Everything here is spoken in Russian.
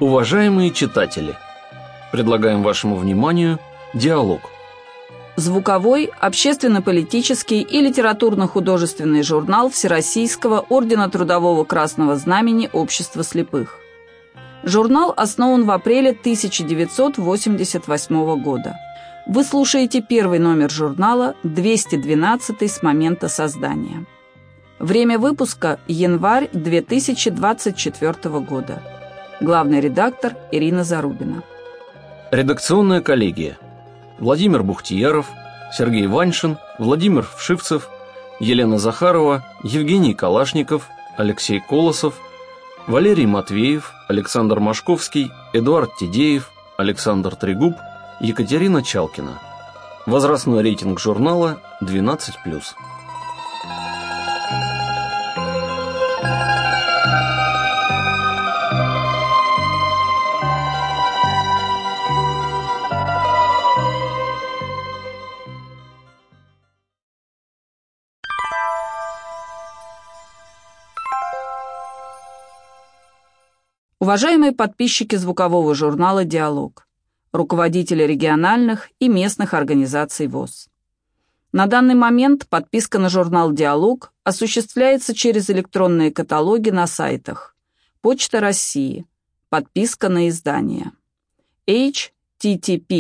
Уважаемые читатели, предлагаем вашему вниманию диалог. Звуковой, общественно-политический и литературно-художественный журнал Всероссийского ордена Трудового Красного Знамени Общества слепых. Журнал основан в апреле 1988 года. Вы слушаете первый номер журнала, 212 с момента создания. Время выпуска – январь 2024 года. Главный редактор Ирина Зарубина. Редакционная коллегия: Владимир Бухтияров, Сергей Ваньшин, Владимир Вшивцев, Елена Захарова, Евгений Калашников, Алексей Колосов, Валерий Матвеев, Александр Машковский, Эдуард Тидеев, Александр Трегуб, Екатерина Чалкина. Возрастной рейтинг журнала 12+. Уважаемые подписчики звукового журнала «Диалог», руководители региональных и местных организаций ВОС. На данный момент подписка на журнал «Диалог» осуществляется через электронные каталоги на сайтах Почта России, подписка на издание, http